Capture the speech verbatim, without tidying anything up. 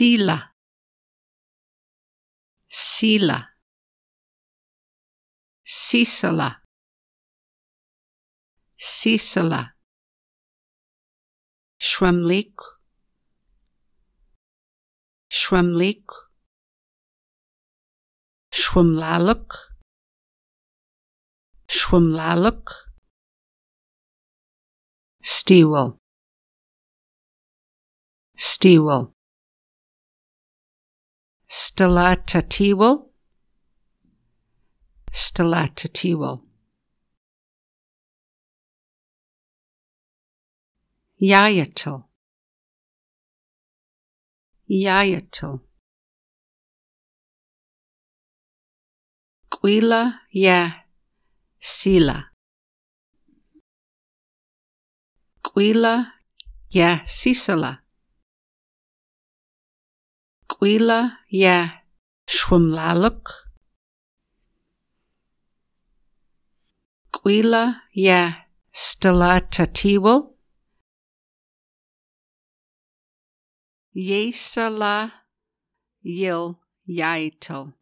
Sila, Sila, Sisala, Sisala, Shwamlik, Shwamlik, Shwamlaluk, Shwamlaluk, Stiwal, Stiwal, Stelatatiwal, Stelatatiwal, Yayatal, Yayatal, Quila ya Sila, Quila ya Sisala, Quila ya Shwamlaluk, Quila ya Stelatatiwal, Yesala Yil Yayatal.